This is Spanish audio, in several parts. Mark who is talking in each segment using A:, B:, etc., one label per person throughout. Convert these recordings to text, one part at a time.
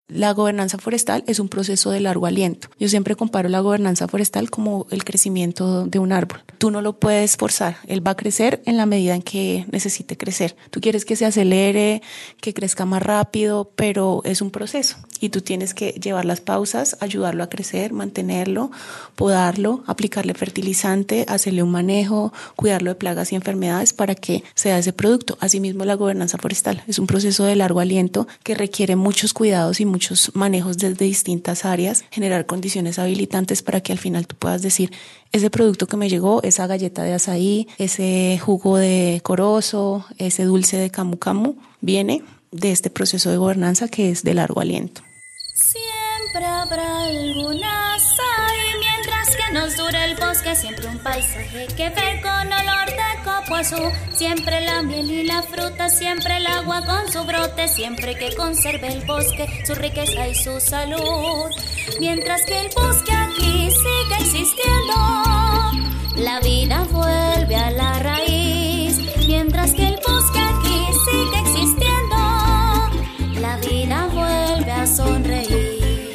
A: La gobernanza forestal es un proceso de largo aliento. Yo siempre comparo la gobernanza forestal como el crecimiento de un árbol. Tú no lo puedes forzar, él va a crecer en la medida en que necesite crecer. Tú quieres que se acelere, que crezca más rápido, pero es un proceso y tú tienes que llevar las pausas, ayudarlo a crecer, mantenerlo, podarlo, aplicarle fertilizante, hacerle un manejo, cuidarlo de plagas y enfermedades para que sea ese producto. Asimismo, la gobernanza forestal es un proceso de largo aliento que requiere muchos cuidados y muchos manejos desde distintas áreas, generar condiciones habilitantes para que al final tú puedas decir, ese producto que me llegó, esa galleta de azaí, ese jugo de corozo, ese dulce de camu camu, viene de este proceso de gobernanza que es de largo aliento.
B: Siempre habrá alguna azaí, mientras que nos dure el bosque, siempre un paisaje que ver con olor de copo azul. Siempre la miel y la fruta, siempre el agua con su brote, siempre que conserve el bosque su riqueza y su salud. Mientras que el bosque aquí sigue existiendo, la vida vuelve a la raíz. Mientras que el bosque aquí sigue existiendo, la vida vuelve a sonreír.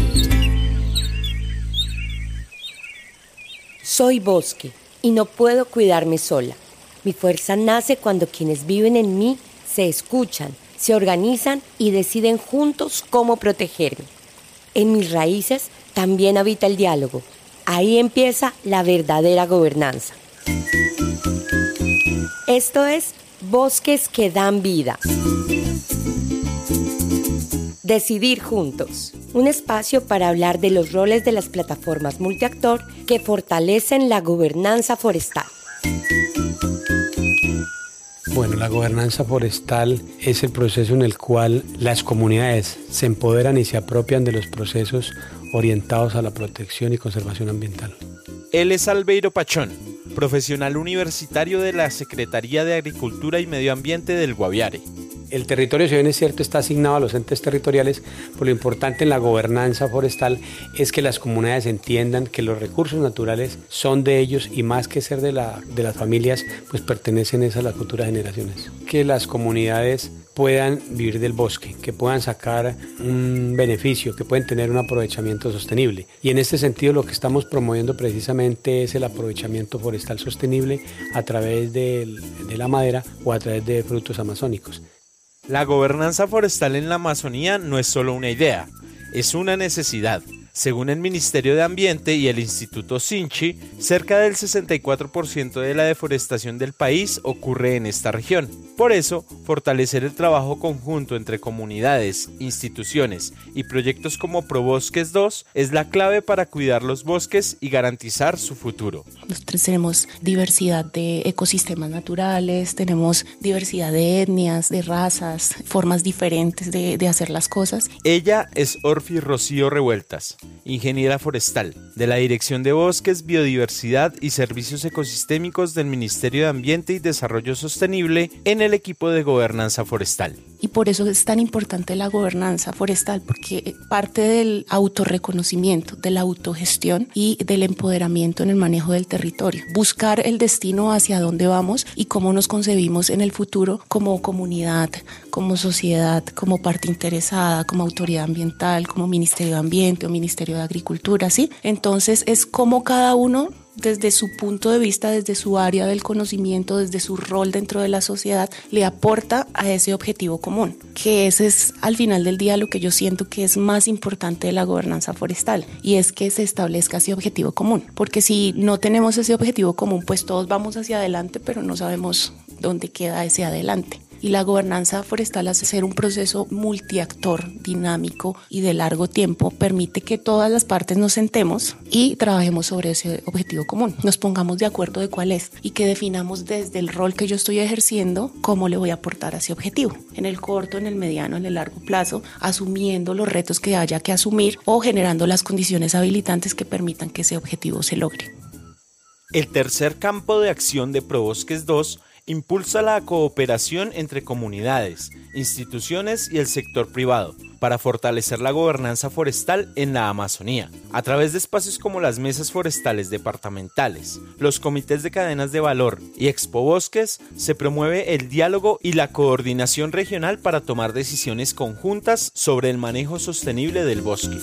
C: Soy bosque y no puedo cuidarme sola. Mi fuerza nace cuando quienes viven en mí se escuchan, se organizan y deciden juntos cómo protegerme. En mis raíces también habita el diálogo. Ahí empieza la verdadera gobernanza. Esto es Bosques que dan vida. Decidir juntos. Un espacio para hablar de los roles de las plataformas multiactor que fortalecen la gobernanza forestal.
D: Bueno, la gobernanza forestal es el proceso en el cual las comunidades se empoderan y se apropian de los procesos orientados a la protección y conservación ambiental.
E: Él es Albeiro Pachón, profesional universitario de la Secretaría de Agricultura y Medio Ambiente del Guaviare.
D: El territorio, si bien es cierto, está asignado a los entes territoriales, pero lo importante en la gobernanza forestal es que las comunidades entiendan que los recursos naturales son de ellos y más que ser de las familias, pues pertenecen a las futuras generaciones. Que las comunidades puedan vivir del bosque, que puedan sacar un beneficio, que pueden tener un aprovechamiento sostenible. Y en este sentido lo que estamos promoviendo precisamente es el aprovechamiento forestal sostenible a través de la madera o a través de frutos amazónicos.
E: La gobernanza forestal en la Amazonía no es solo una idea, es una necesidad. Según el Ministerio de Ambiente y el Instituto Sinchi, cerca del 64% de la deforestación del país ocurre en esta región. Por eso, fortalecer el trabajo conjunto entre comunidades, instituciones y proyectos como ProBosques 2 es la clave para cuidar los bosques y garantizar su futuro.
A: Nosotros tenemos diversidad de ecosistemas naturales, tenemos diversidad de etnias, de razas, formas diferentes de hacer las cosas.
E: Ella es Orfi Rocío Revueltas, ingeniera forestal de la Dirección de Bosques, Biodiversidad y Servicios Ecosistémicos del Ministerio de Ambiente y Desarrollo Sostenible en el equipo de gobernanza forestal.
A: Y por eso es tan importante la gobernanza forestal, porque parte del autorreconocimiento, de la autogestión y del empoderamiento en el manejo del territorio. Buscar el destino hacia dónde vamos y cómo nos concebimos en el futuro como comunidad, como sociedad, como parte interesada, como autoridad ambiental, como Ministerio de Ambiente o Ministerio de Agricultura, ¿sí? Entonces es como cada uno desde su punto de vista, desde su área del conocimiento, desde su rol dentro de la sociedad, le aporta a ese objetivo común, que ese es al final del día lo que yo siento que es más importante de la gobernanza forestal, y es que se establezca ese objetivo común, porque si no tenemos ese objetivo común, pues todos vamos hacia adelante, pero no sabemos dónde queda ese adelante. Y la gobernanza forestal, hace ser un proceso multiactor, dinámico y de largo tiempo, permite que todas las partes nos sentemos y trabajemos sobre ese objetivo común, nos pongamos de acuerdo de cuál es y que definamos desde el rol que yo estoy ejerciendo cómo le voy a aportar a ese objetivo, en el corto, en el mediano, en el largo plazo, asumiendo los retos que haya que asumir o generando las condiciones habilitantes que permitan que ese objetivo se logre.
E: El tercer campo de acción de ProBosques 2 impulsa la cooperación entre comunidades, instituciones y el sector privado para fortalecer la gobernanza forestal en la Amazonía, a través de espacios como las mesas forestales departamentales, los comités de cadenas de valor y expobosques. Se promueve el diálogo y la coordinación regional para tomar decisiones conjuntas sobre el manejo sostenible del bosque.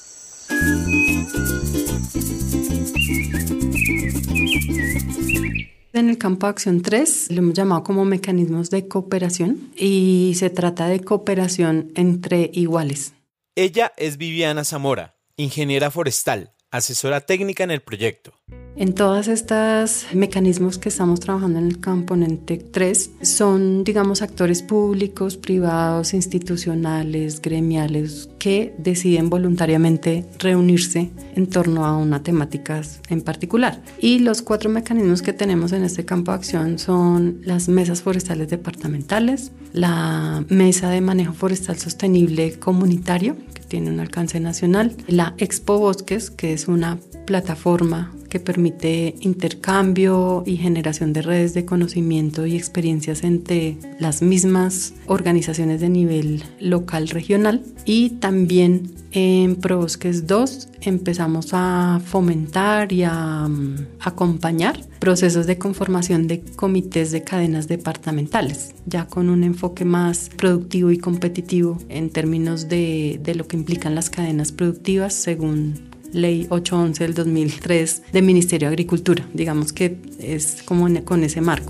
F: En el campo de acción 3 lo hemos llamado como mecanismos de cooperación y se trata de cooperación entre iguales.
E: Ella es Viviana Zamora, ingeniera forestal, asesora técnica en el proyecto.
F: En todos estos mecanismos que estamos trabajando en el componente 3 son, digamos, actores públicos, privados, institucionales, gremiales, que deciden voluntariamente reunirse en torno a una temática en particular. Y los 4 mecanismos que tenemos en este campo de acción son las mesas forestales departamentales, la mesa de manejo forestal sostenible comunitario, que tiene un alcance nacional, la Expo Bosques, que es una plataforma que permite intercambio y generación de redes de conocimiento y experiencias entre las mismas organizaciones de nivel local, regional. Y también en ProBosques 2 empezamos a fomentar y a acompañar procesos de conformación de comités de cadenas departamentales, ya con un enfoque más productivo y competitivo en términos de lo que implican las cadenas productivas según Ley 811 del 2003 del Ministerio de Agricultura. Digamos que es como con ese marco.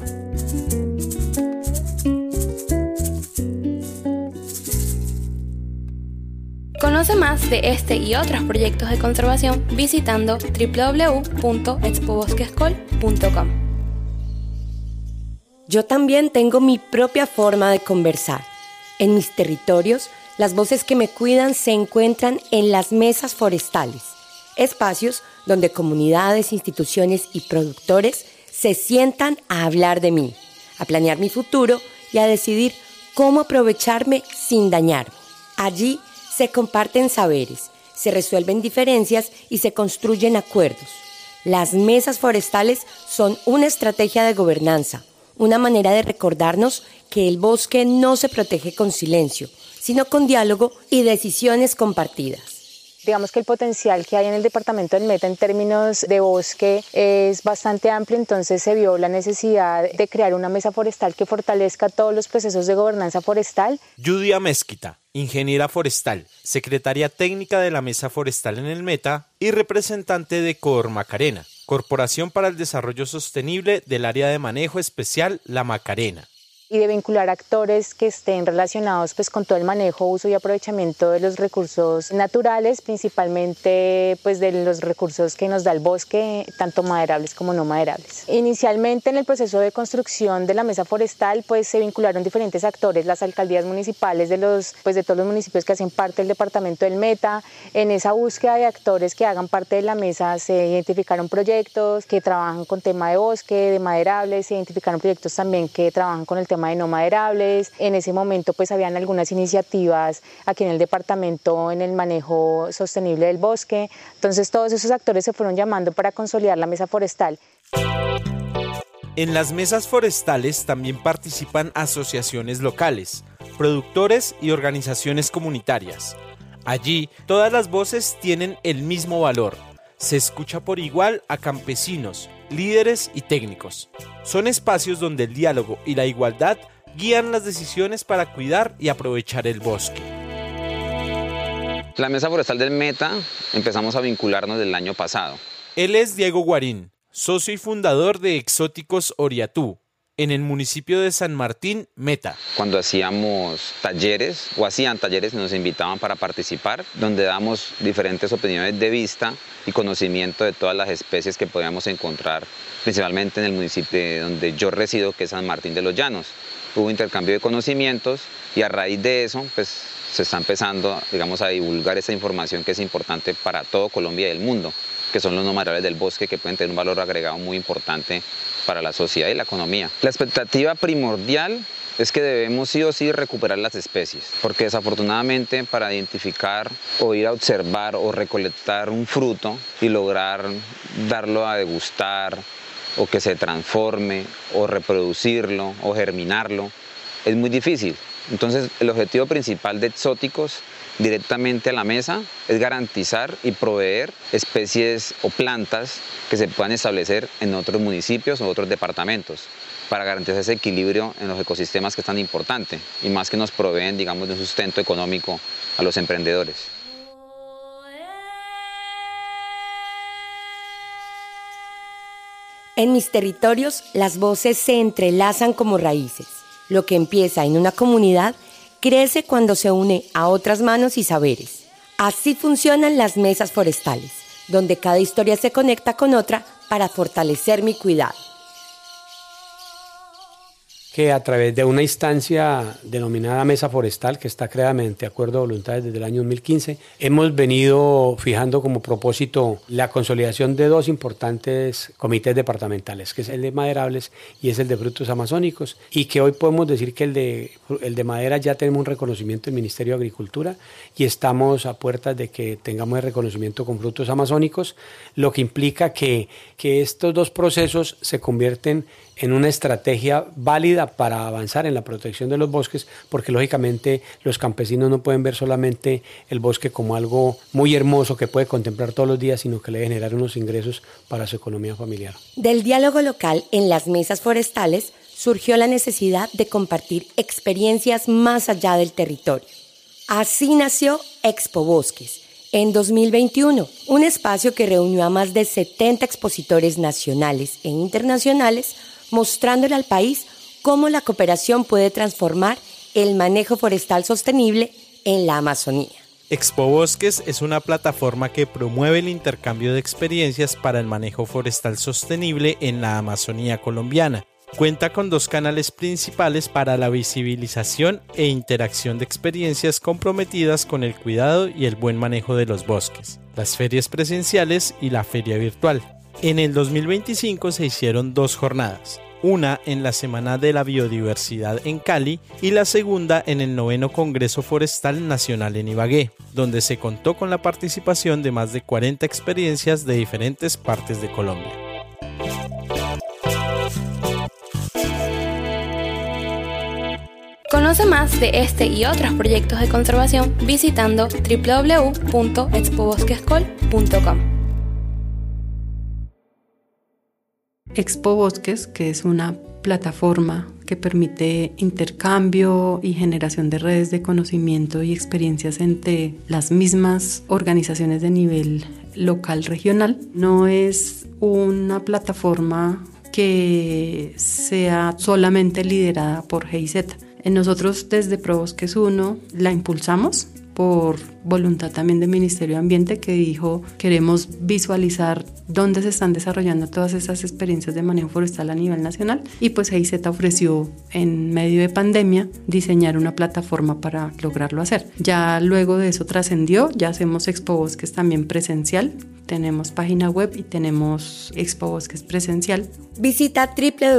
G: Conoce más de este y otros proyectos de conservación visitando www.expobosquescol.com.
C: Yo también tengo mi propia forma de conversar. En mis territorios, las voces que me cuidan se encuentran en las mesas forestales, espacios donde comunidades, instituciones y productores se sientan a hablar de mí, a planear mi futuro y a decidir cómo aprovecharme sin dañarme. Allí se comparten saberes, se resuelven diferencias y se construyen acuerdos. Las mesas forestales son una estrategia de gobernanza, una manera de recordarnos que el bosque no se protege con silencio, sino con diálogo y decisiones compartidas.
H: Digamos que el potencial que hay en el departamento del Meta en términos de bosque es bastante amplio, entonces se vio la necesidad de crear una mesa forestal que fortalezca todos los procesos de gobernanza forestal.
E: Yudia Mezquita, ingeniera forestal, secretaria técnica de la Mesa Forestal en el Meta y representante de Coor Macarena, Corporación para el Desarrollo Sostenible del Área de Manejo Especial La Macarena.
H: Y de vincular actores que estén relacionados pues, con todo el manejo, uso y aprovechamiento de los recursos naturales, principalmente pues, de los recursos que nos da el bosque, tanto maderables como no maderables. Inicialmente en el proceso de construcción de la mesa forestal pues, se vincularon diferentes actores, las alcaldías municipales de todos los municipios que hacen parte del departamento del Meta. En esa búsqueda de actores que hagan parte de la mesa se identificaron proyectos que trabajan con tema de bosque, de maderables, se identificaron proyectos también que trabajan con el tema de no maderables. En ese momento pues habían algunas iniciativas aquí en el departamento en el manejo sostenible del bosque. Entonces todos esos actores se fueron llamando para consolidar la mesa forestal.
E: En las mesas forestales también participan asociaciones locales, productores y organizaciones comunitarias. Allí todas las voces tienen el mismo valor. Se escucha por igual a campesinos, líderes y técnicos. Son espacios donde el diálogo y la igualdad guían las decisiones para cuidar y aprovechar el bosque.
I: La Mesa Forestal del Meta empezamos a vincularnos del año pasado.
E: Él es Diego Guarín, socio y fundador de Exóticos Oriatú, en el municipio de San Martín, Meta.
I: Cuando hacían talleres, nos invitaban para participar, donde damos diferentes opiniones de vista y conocimiento de todas las especies que podíamos encontrar, principalmente en el municipio donde yo resido, que es San Martín de los Llanos. Hubo intercambio de conocimientos y a raíz de eso, pues se está empezando, digamos, a divulgar esa información que es importante para todo Colombia y el mundo, que son los no maderables del bosque, que pueden tener un valor agregado muy importante para la sociedad y la economía. La expectativa primordial es que debemos sí o sí recuperar las especies, porque desafortunadamente para identificar o ir a observar o recolectar un fruto y lograr darlo a degustar o que se transforme o reproducirlo o germinarlo, es muy difícil. Entonces el objetivo principal de Exóticos directamente a la mesa es garantizar y proveer especies o plantas que se puedan establecer en otros municipios o otros departamentos para garantizar ese equilibrio en los ecosistemas que es tan importante y más que nos proveen, digamos, de un sustento económico a los emprendedores.
C: En mis territorios, las voces se entrelazan como raíces. Lo que empieza en una comunidad crece cuando se une a otras manos y saberes. Así funcionan las mesas forestales, donde cada historia se conecta con otra para fortalecer mi cuidado.
D: Que a través de una instancia denominada Mesa Forestal, que está creada mediante acuerdo de voluntades desde el año 2015, hemos venido fijando como propósito la consolidación de dos importantes comités departamentales, que es el de maderables y es el de frutos amazónicos, y que hoy podemos decir que el de madera ya tenemos un reconocimiento del Ministerio de Agricultura y estamos a puertas de que tengamos el reconocimiento con frutos amazónicos, lo que implica que estos dos procesos se convierten en una estrategia válida para avanzar en la protección de los bosques, porque lógicamente los campesinos no pueden ver solamente el bosque como algo muy hermoso que puede contemplar todos los días, sino que le debe generar unos ingresos para su economía familiar.
C: Del diálogo local en las mesas forestales surgió la necesidad de compartir experiencias más allá del territorio. Así nació Expo Bosques, en 2021, un espacio que reunió a más de 70 expositores nacionales e internacionales, mostrándole al país cómo la cooperación puede transformar el manejo forestal sostenible en la Amazonía.
E: Expo Bosques es una plataforma que promueve el intercambio de experiencias para el manejo forestal sostenible en la Amazonía colombiana. Cuenta con dos canales principales para la visibilización e interacción de experiencias comprometidas con el cuidado y el buen manejo de los bosques, las ferias presenciales y la feria virtual. En el 2025 se hicieron dos jornadas, una en la Semana de la Biodiversidad en Cali y la segunda en el 9º Congreso Forestal Nacional en Ibagué, donde se contó con la participación de más de 40 experiencias de diferentes partes de Colombia.
G: Conoce más de este y otros proyectos de conservación visitando www.expobosquescol.com.
F: Expo Bosques, que es una plataforma que permite intercambio y generación de redes de conocimiento y experiencias entre las mismas organizaciones de nivel local, regional. No es una plataforma que sea solamente liderada por GIZ. Nosotros desde ProBosques 1 la impulsamos por voluntad también del Ministerio de Ambiente, que dijo: queremos visualizar dónde se están desarrollando todas esas experiencias de manejo forestal a nivel nacional, y pues GIZ ofreció en medio de pandemia diseñar una plataforma para lograrlo hacer. Ya luego de eso trascendió, ya hacemos Expo Bosques también presencial, tenemos página web y tenemos Expo Bosques presencial.
C: Visita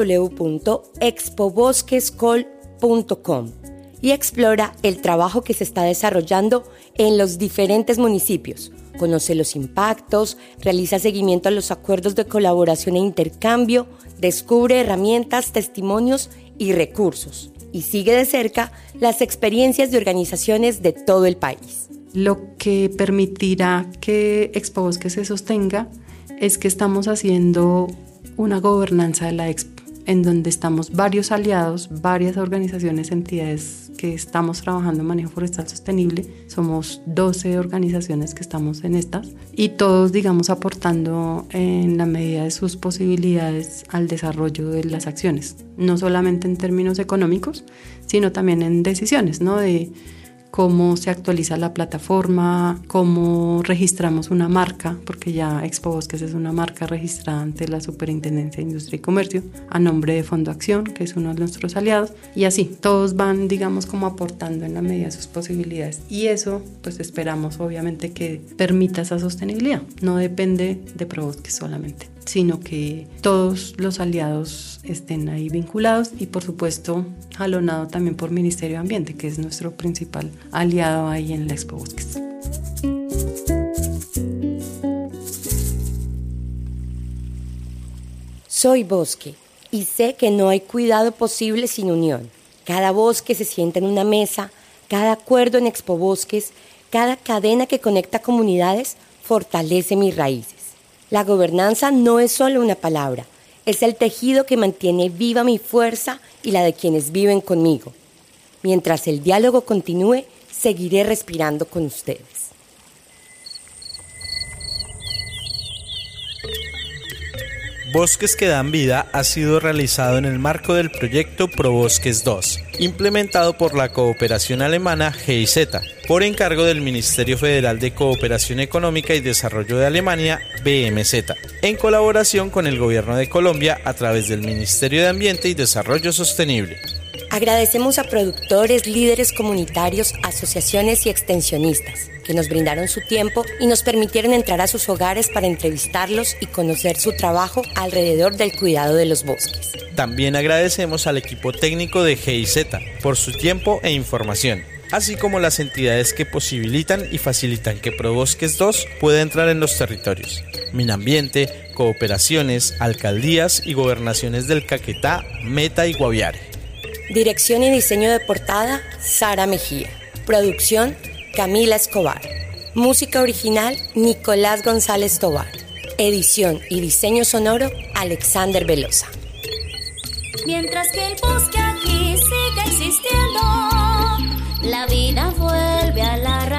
C: www.expobosquescol.com y explora el trabajo que se está desarrollando en los diferentes municipios. Conoce los impactos, realiza seguimiento a los acuerdos de colaboración e intercambio, descubre herramientas, testimonios y recursos, y sigue de cerca las experiencias de organizaciones de todo el país.
F: Lo que permitirá que Expo Bosques se sostenga es que estamos haciendo una gobernanza de la Expo, en donde estamos varios aliados, varias organizaciones, entidades que estamos trabajando en manejo forestal sostenible. Somos 12 organizaciones que estamos en estas y todos, digamos, aportando en la medida de sus posibilidades al desarrollo de las acciones, no solamente en términos económicos, sino también en decisiones, ¿no? De cómo se actualiza la plataforma, cómo registramos una marca, porque ya Expo Bosques es una marca registrada ante la Superintendencia de Industria y Comercio a nombre de Fondo Acción, que es uno de nuestros aliados, y así todos van, digamos, como aportando en la medida de sus posibilidades, y eso pues esperamos obviamente que permita esa sostenibilidad. No depende de ProBosques solamente, sino que todos los aliados estén ahí vinculados y por supuesto jalonado también por Ministerio de Ambiente, que es nuestro principal aliado ahí en la Expo Bosques.
C: Soy bosque y sé que no hay cuidado posible sin unión. Cada bosque se sienta en una mesa, cada acuerdo en Expo Bosques, cada cadena que conecta comunidades fortalece mis raíces. La gobernanza no es solo una palabra, es el tejido que mantiene viva mi fuerza y la de quienes viven conmigo. Mientras el diálogo continúe, seguiré respirando con ustedes.
E: Bosques que dan vida ha sido realizado en el marco del proyecto ProBosques 2, implementado por la cooperación alemana GIZ, por encargo del Ministerio Federal de Cooperación Económica y Desarrollo de Alemania, BMZ, en colaboración con el Gobierno de Colombia a través del Ministerio de Ambiente y Desarrollo Sostenible.
C: Agradecemos a productores, líderes comunitarios, asociaciones y extensionistas que nos brindaron su tiempo y nos permitieron entrar a sus hogares para entrevistarlos y conocer su trabajo alrededor del cuidado de los bosques.
E: También agradecemos al equipo técnico de GIZ por su tiempo e información, así como las entidades que posibilitan y facilitan que ProBosques 2 pueda entrar en los territorios: Minambiente, cooperaciones, alcaldías y gobernaciones del Caquetá, Meta y Guaviare.
C: Dirección y diseño de portada, Sara Mejía. Producción, Camila Escobar. Música original, Nicolás González Tobar. Edición y diseño sonoro, Alexander Velosa.
B: Mientras que el bosque aquí sigue existiendo, la vida vuelve a la raíz.